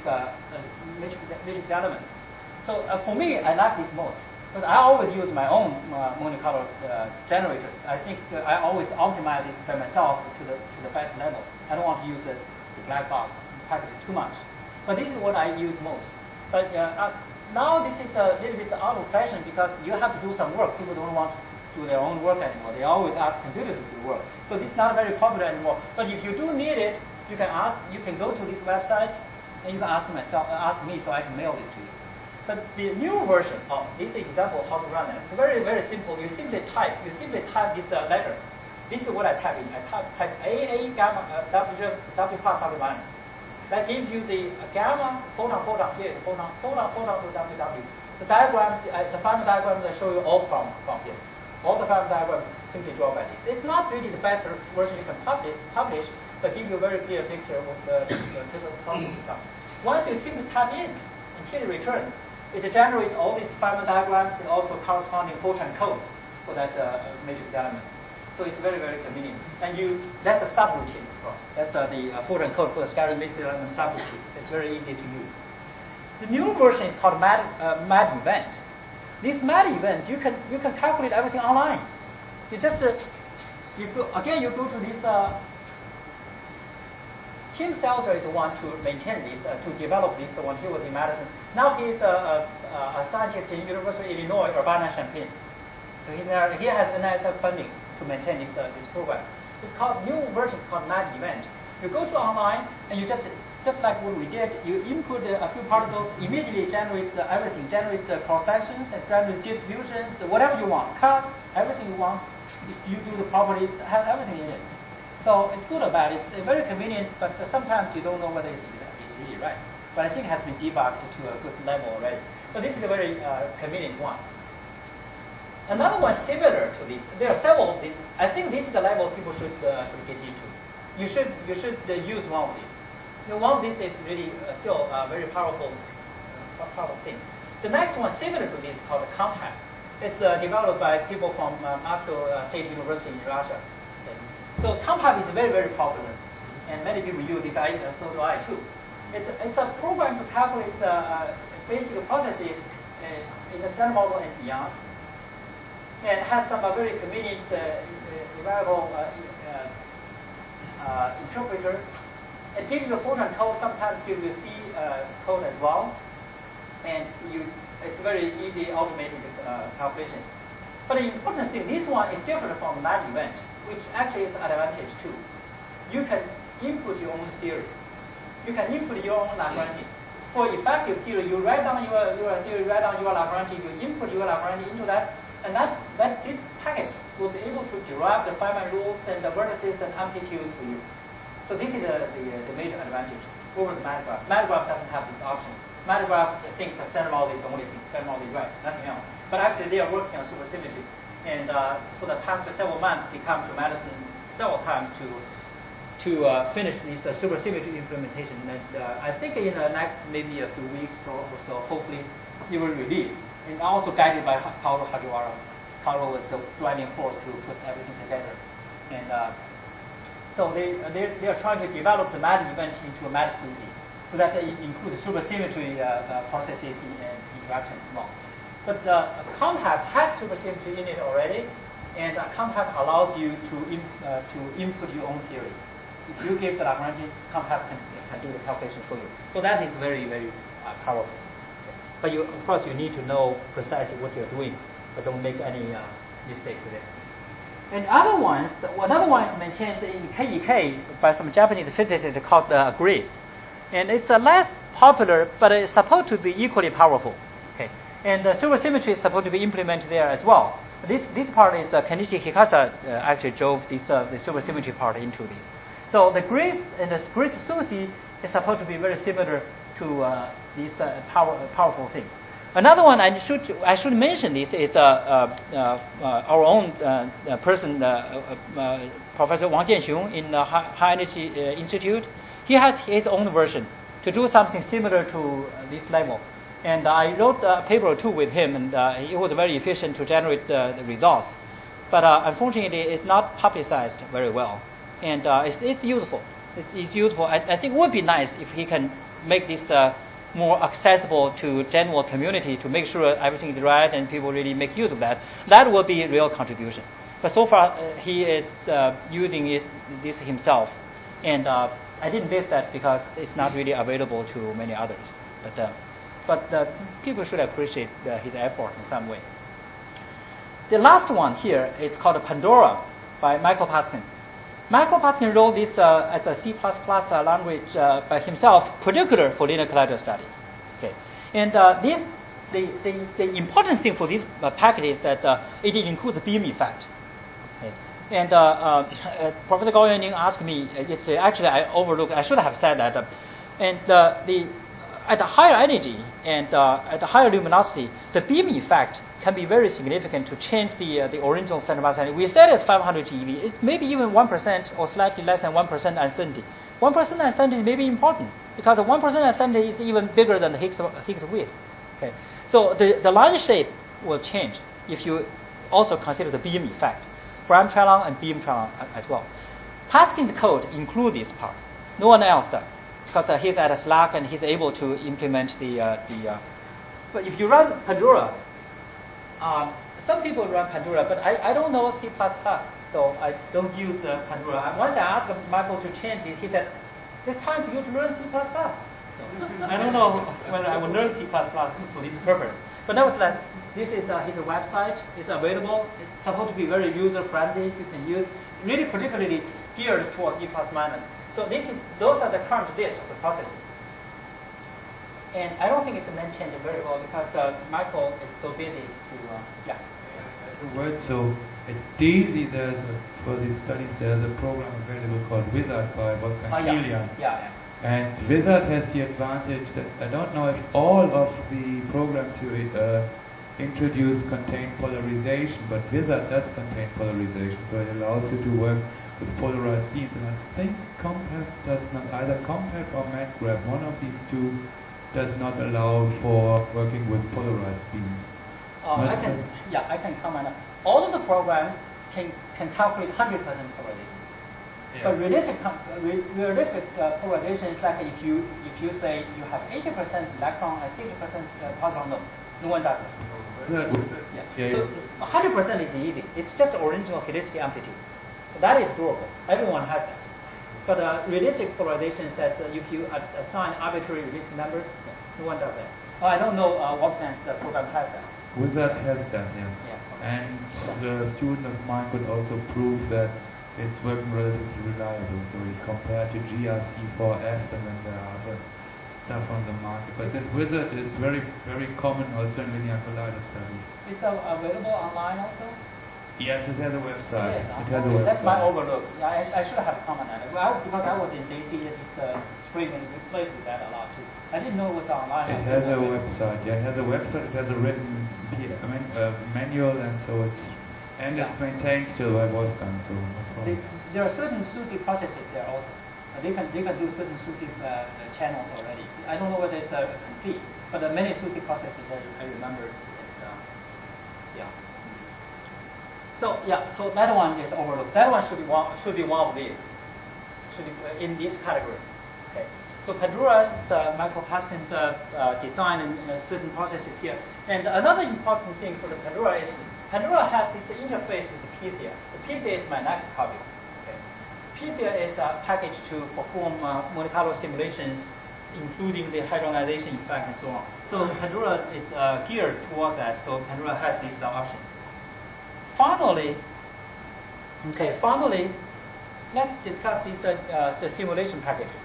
matrix element. So for me, I like this most. But I always use my own Monte Carlo generators. I think I always optimize this by myself to the best level. I don't want to use the black box package too much. But this is what I use most. But now this is a little bit out of fashion because you have to do some work. People don't want to do their own work anymore. They always ask computers to do work. So this is not very popular anymore. But if you do need it, you can go to this website and you can ask me so I can mail it to you. But the new version of this example of how to run it, it's very, very simple. You simply type these letters. This is what I type in. I type AA gamma W plus W minus. That gives you the gamma photon here, photon to WW. The diagrams, the Feynman diagrams I show you all from here. All the Feynman diagrams simply draw by this. It's not really the best version you can publish, but give you a very clear picture of the process system. Once you simply type in and hit return, it generates all these Feynman diagrams and also corresponding photon code for that matrix element. So it's very, very convenient. And that's a subroutine, of course. That's the photon code for the scattering matrix element subroutine. It's very easy to use. The new version is called MAD event. This MAD event, you can calculate everything online. You just you go to this. Tim Seltzer is the one to maintain this, to develop this when he was in Madison. Now he is a scientist in University of Illinois, Urbana-Champaign. So he has NSF funding to maintain this program. It's called new version called MAD event. You go to online and you just like what we did. You input a few particles, immediately generates everything. Generates the cross sections, generates distributions, whatever you want, cuts, everything you want. You do the properties, have everything in it. So it's good or bad. It's very convenient, but sometimes you don't know whether it's really right. But I think it has been debugged to a good level already. So this is a very convenient one. Another one similar to this. There are several of these. I think this is the level people should get into. You should use one of these. One of these is really still a very powerful thing. The next one similar to this is called the Compact. It's developed by people from Moscow State University in Russia. So Compact is very, very popular, and many people use it. So do I too. It's a program to calculate basic processes in the standard model and beyond, and has some very convenient reliable interpreter. It gives you photon code, sometimes gives you C code as well, and it's very easy automated calculation. But the important thing, this one is different from the MAD event, which actually is an advantage too. You can input your own theory. You can input your own Lagrange. For effective theory, you write down your theory, write down your Lagrange, you input your Lagrange into that, and that this package will be able to derive the Feynman rules and the vertices and amplitudes for you. So this is the major advantage over the MADGRAPH. MADGRAPH doesn't have this option. MADGRAPH thinks that standard model is the only thing. Standard model is right, nothing else. But actually, they are working on supersymmetry. And for the past several months, they come to Madison several times to finish this supersymmetry implementation. And I think in the next maybe a few weeks or so, hopefully, it will release. And also guided by Kaoru Hagiwara. Kaoru was the driving force to put everything together. And so they are trying to develop the MAD event into a MAD SUSY, so that it includes supersymmetry processes and interactions as well. But COMPACT has supersymmetry in it already, and COMPACT allows you to input your own theory. If you give the Lagrangian, COMPACT can do the calculation for you. So that is very, very powerful. But of course, you need to know precisely what you're doing, but don't make any mistakes there. And another one is maintained in KEK by some Japanese physicists called GRIST. And it's less popular, but it's supposed to be equally powerful. Okay. And supersymmetry is supposed to be implemented there as well. This part is Kenichi Hikasa actually drove the supersymmetry part into this. So the GRIST and the GRIST SUSY is supposed to be very similar to this powerful thing. Another one I should mention this is our own person, Professor Wang Jianxiong in the High Energy Institute. He has his own version to do something similar to this level. And I wrote a paper or two with him, and he was very efficient to generate the results. But unfortunately, it's not publicized very well. And it's useful. It's useful. I think it would be nice if he can make this more accessible to general community to make sure everything is right and people really make use of that. That will be a real contribution. But so far, he is using this himself. And I didn't list that because it's not really available to many others. But people should appreciate his effort in some way. The last one here is called Pandora by Michael Paskin. Michael Paskin wrote this as a C++ language by himself, particular for linear collider studies. Okay, and the important thing for this package is that it includes the beam effect. Okay, and Professor Gao Yuanning asked me yesterday. Actually, I overlooked. I should have said that. At a higher energy and at a higher luminosity, the beam effect can be very significant to change the original center mass energy. We said it's 500 GeV. It may be even 1% or slightly less than 1% uncertainty. 1% uncertainty may be important because the 1% uncertainty is even bigger than the Higgs width. Okay, so the line shape will change if you also consider the beam effect, Bragg triangle and beam triangle as well. Paskin's code includes this part. No one else does. Because he's at a SLAC and he's able to implement but if you run Pandora, some people run Pandora, but I don't know C++, so I don't use Pandora. Once I asked Michael to change this, he said, "It's time for you to learn C++." So I don't know whether I will learn C++ for this purpose. But nevertheless, this is his website. It's available. It's supposed to be very user-friendly. You can use, really particularly geared toward E++. So those are the current list of the processes. And I don't think it's mentioned very well because Michael is so busy to, The word, so at DAISY, for these studies, there's a program available called Wizard by Wolfgang Kilian. Yeah. And Wizard has the advantage that I don't know if all of the programs you introduce contain polarization, but Wizard does contain polarization, so it allows you to work with polarized beams, and I think COMPACT does not, either COMPACT or MADGRAPH, one of these two does not allow for working with polarized beams. I can comment. All of the programs can calculate 100% polarization. Yeah. But realistic polarization is like if you say you have 80% electron and 60% positron, no. No one does that. So 100% is easy. It's just original helicity amplitude. So that is doable. Everyone has that. But realistic polarization says that if you assign arbitrary realistic numbers, no one does that. I don't know what sense the program has that. Wizard has that, yeah. Yeah. And the student of mine could also prove that it's working relatively reliable. So he compared to GRC4F, and then there are other stuff on the market. But this wizard is very, very common also in linear collider studies. It's available online also? Yes, it has a website. Yes, It has a website. that's my overlook. I should have commented on it. Well, because I was in DC, it's spring and we played with that a lot too. I didn't know it was online. It has a website. Yeah, it has a website. It has a written manual, and so it's maintained still by Wolfgang. So no problem. There are certain SUSY processes there also. They can do certain SUSY channels already. I don't know whether it's complete, but many SUSY processes I remember. Yeah. So that one is overlooked. That one should be one of these. Should be in this category. Okay. So Padura's Michael-Paskin's design and certain processes here. And another important thing for the Padura is Padura has this interface with the PITHIA. The PITHIA is my next copy. Okay. PITHIA is a package to perform Monte Carlo simulations, including the hydronization effect and so on. So Padura is geared towards that. So Padura has this option. Finally, let's discuss these the simulation packages.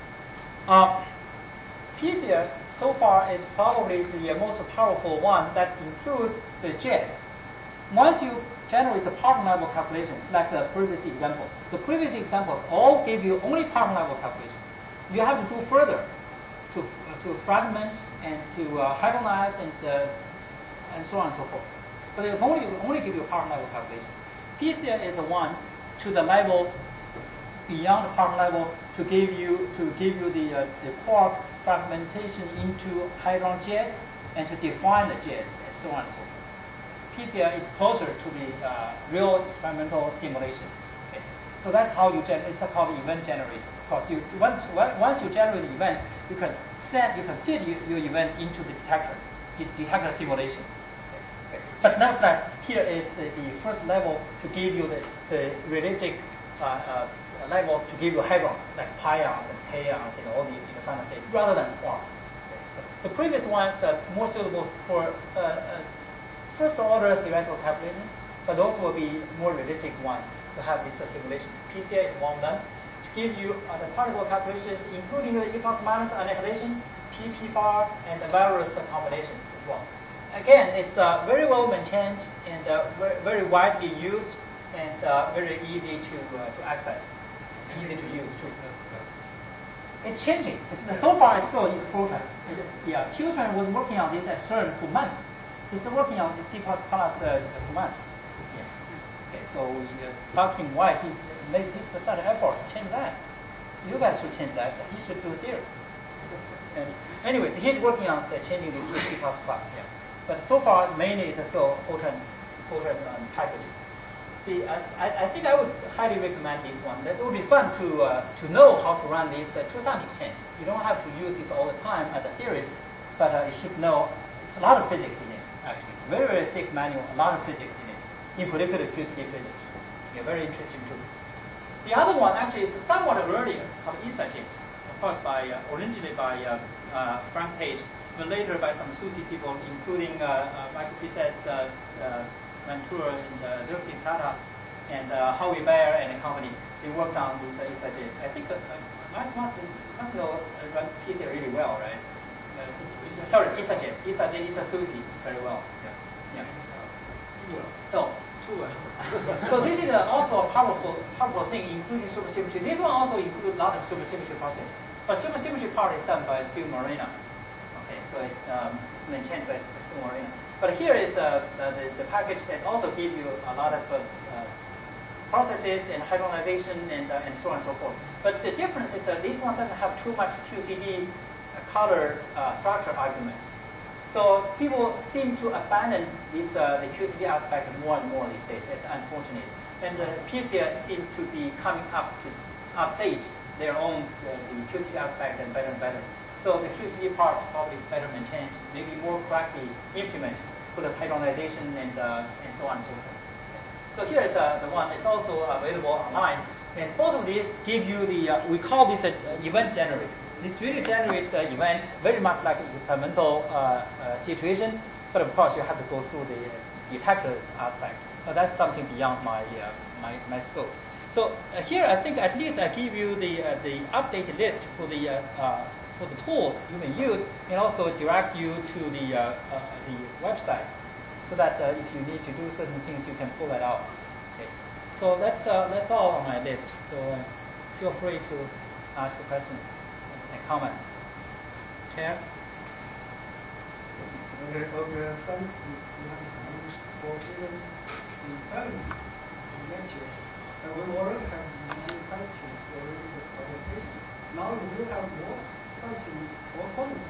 PITHIA so far is probably the most powerful one that includes the jets. Once you generate the particle level calculations, like the previous examples all give you only particle level calculations. You have to do further to fragments and to hydronize and so on and so forth. But it only give you particle level calculation. PITHIA is the one to the level beyond the particle level to give you the quark fragmentation into hadron jets and to define the jets and so on and so forth. PITHIA is closer to the real experimental simulation. Okay. So that's how you it's called event generator. Because once you generate the events, you can feed your event into the detector simulation. Okay. But nevertheless, here is the first level to give you the realistic levels to give you hadron, like pions and kaons and all these in the final state, rather than quarks. Okay. The previous ones are more suitable for first order theoretical calculations, but those will be more realistic ones to have this simulation. PITHIA is one of them. To give you the particle calculations, including the E plus minus annihilation, PP bar, and the various combinations as well. Again, it's very well maintained and very widely used and very easy to access, easy to use too. It's changing. So far, it's still in the prototype. Qtran was working on this at CERN for months. It's working on the C++ for months. Okay, so we asked him why he made such an effort to change that. You guys should change that. He should do it here. And anyways, he's working on changing the C++. Yeah. But so far, mainly it's still Fortran packages. I think I would highly recommend this one. It would be fun to know how to run this to some extent. You don't have to use this all the time as a theorist, but you should know it's a lot of physics in it, actually. Very, very thick manual, a lot of physics in it, in particular QCD physics. Yeah, very interesting too. The other one actually is somewhat earlier, called ESAJIT, of course originally by Frank Page, but later by some SUSY people, including Michael Pisset, Ventura and Lucy Tata and Howie Baer and the company. They worked on this ESAJIT. I think Mike must know PITHIA really well, right? Sorry, ESAJIT. ESAJIT is a SUSY very well. Yeah. So this is also a powerful thing, including supersymmetry. This one also includes a lot of supersymmetry processes. But supersymmetry part is done by Stu Marina. Okay, so it's maintained by Stu Marina. But here is the package that also gives you a lot of processes and hydronization and so on and so forth. But the difference is that this one doesn't have too much QCD color structure argument. So people seem to abandon this the QCD aspect more and more these days. It's unfortunate. And PITHIA seems to be coming up to update their own the QCD aspect and better. So the QCD part probably is better maintained, maybe more correctly implement for the hydronization and so on and so forth. So here is the one. It's also available online. And both of these give you the, we call this event generator. This really generates events very much like experimental situation, but of course you have to go through the detector aspect. So that's something beyond my scope. So here I think at least I give you the updated list for the tools you may use, and also direct you to the website, so that if you need to do certain things, you can pull that out. Okay. So that's all on my list. So feel free to ask questions and comments. Chair? Okay, thanks. For giving the balance lecture. We already have many questions during the presentation. Now we will have more questions or comments.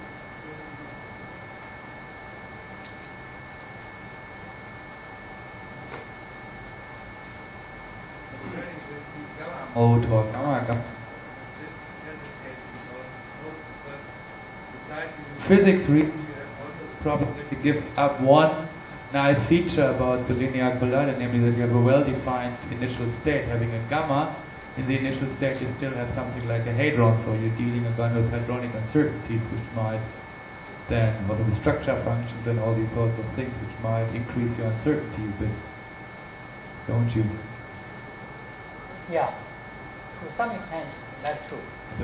Mode or gamma. Physics reason you have also probably give up one nice feature about the linear collider, namely that you have a well-defined initial state. Having a gamma in the initial state, you still have something like a hadron, so you're dealing again with hadronic uncertainties, which might then, what are the structure functions and all these sorts of things, which might increase your uncertainty a bit, don't you? Yeah, to some extent that's true.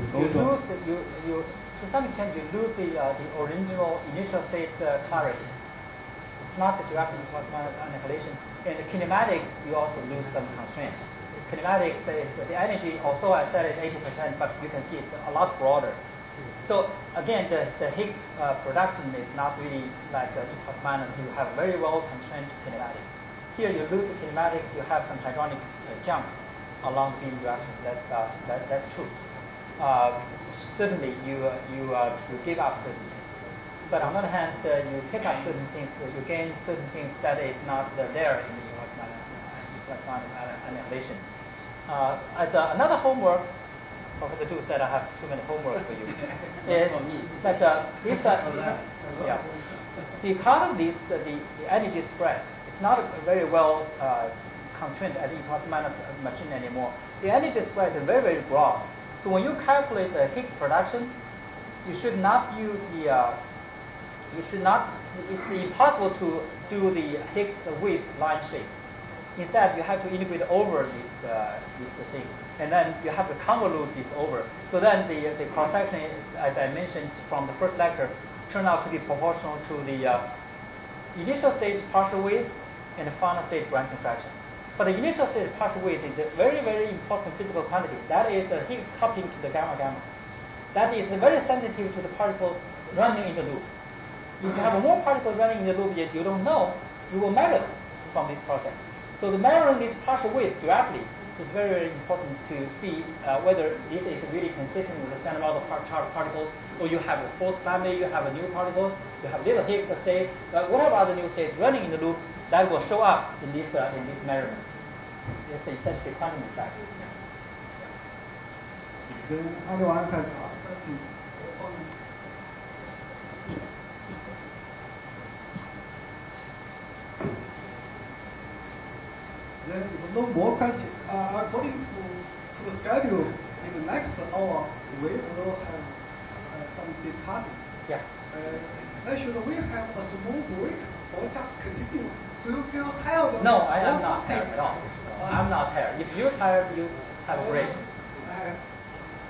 To some extent you lose the original initial state clarity. It's not that you have to use annihilation. In the kinematics, you also lose some constraints. Kinematics, the energy, although I said it's 80%, but you can see it's a lot broader. So again, the Higgs production is not really like E plus minus. You have very well constrained kinematics. Here you lose the kinematics, you have some hadronic jumps along beam direction. That's true. Certainly you give up certain things. But on the other hand, you pick up certain things, you gain certain things that is not there in the electron annihilation. As another homework, Professor Du said I have too many homework for you. Is that because of this, the energy spread, it's not very well constrained at E plus minus machine anymore. The energy spread is very, very broad. So when you calculate the Higgs production, you should not use the it's impossible to do the Higgs width line shape. Instead, you have to integrate over this thing, and then you have to convolute this over. So then the cross-section, as I mentioned from the first lecture, turn out to be proportional to the initial stage partial width and the final stage Grand contraction. But the initial stage partial width is a very, very important physical quantity. That is the Higgs coupling to the gamma. That is very sensitive to the particles running in the loop. If you have more particles running in the loop yet you don't know, you will measure from this process. So the measuring this partial width directly is very, very important to see whether this is really consistent with the standard model particles, or you have a false family, you have a new particles, you have little Higgs states, whatever other new states running in the loop, that will show up in this measurement. It's essentially quantum effect. 跟阿六安开始啊。There is no more question. According to the schedule, in the next hour, we will have some discussion. Yeah. Should we have a small break or just continue? Do you feel tired? No, I am not tired at all. I'm not tired. If you're tired, you have a break.